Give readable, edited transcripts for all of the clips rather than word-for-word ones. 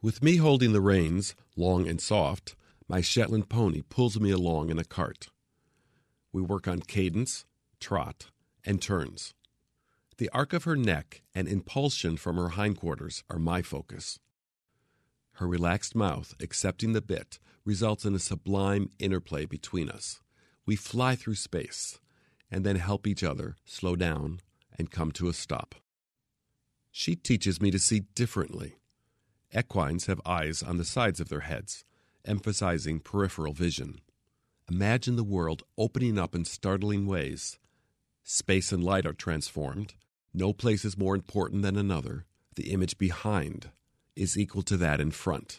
With me holding the reins, long and soft, my Shetland pony pulls me along in a cart. We work on cadence, trot, and turns. The arc of her neck and impulsion from her hindquarters are my focus. Her relaxed mouth, accepting the bit, results in a sublime interplay between us. We fly through space, and then help each other slow down and come to a stop. She teaches me to see differently. Equines have eyes on the sides of their heads, emphasizing peripheral vision. Imagine the world opening up in startling ways. Space and light are transformed. No place is more important than another. The image behind is equal to that in front.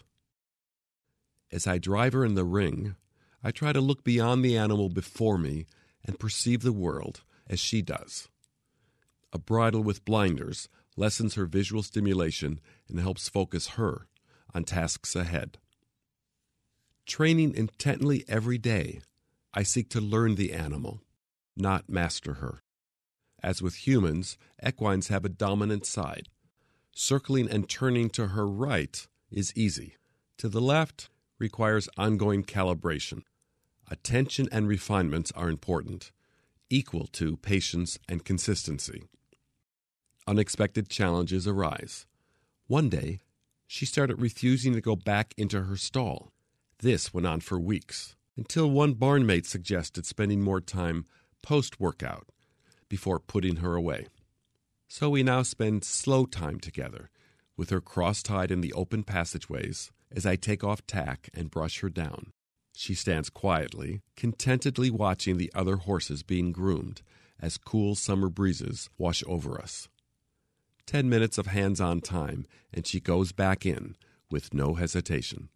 As I drive her in the ring, I try to look beyond the animal before me and perceive the world as she does. A bridle with blinders lessens her visual stimulation and helps focus her on tasks ahead. Training intently every day, I seek to learn the animal, not master her. As with humans, equines have a dominant side. Circling and turning to her right is easy. To the left requires ongoing calibration. Attention and refinements are important, equal to patience and consistency. Unexpected challenges arise. One day, she started refusing to go back into her stall. This went on for weeks, until one barnmate suggested spending more time post-workout before putting her away. So we now spend slow time together, with her cross-tied in the open passageways as I take off tack and brush her down. She stands quietly, contentedly watching the other horses being groomed as cool summer breezes wash over us. 10 minutes of hands-on time, and she goes back in with no hesitation.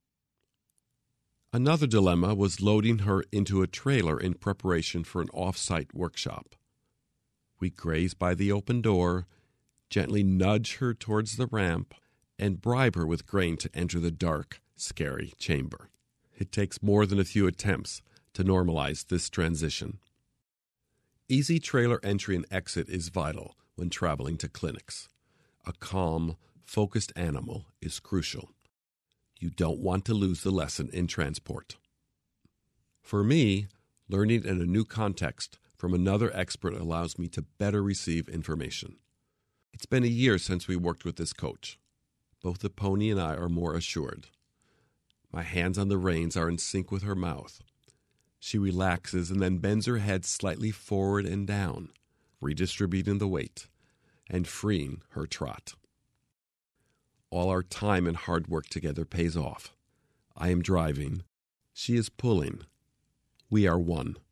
Another dilemma was loading her into a trailer in preparation for an off-site workshop. We graze by the open door, gently nudge her towards the ramp, and bribe her with grain to enter the dark, scary chamber. It takes more than a few attempts to normalize this transition. Easy trailer entry and exit is vital when traveling to clinics. A calm, focused animal is crucial. You don't want to lose the lesson in transport. For me, learning in a new context from another expert allows me to better receive information. It's been a year since we worked with this coach. Both the pony and I are more assured. My hands on the reins are in sync with her mouth. She relaxes and then bends her head slightly forward and down, redistributing the weight and freeing her trot. All our time and hard work together pays off. I am driving. She is pulling. We are one.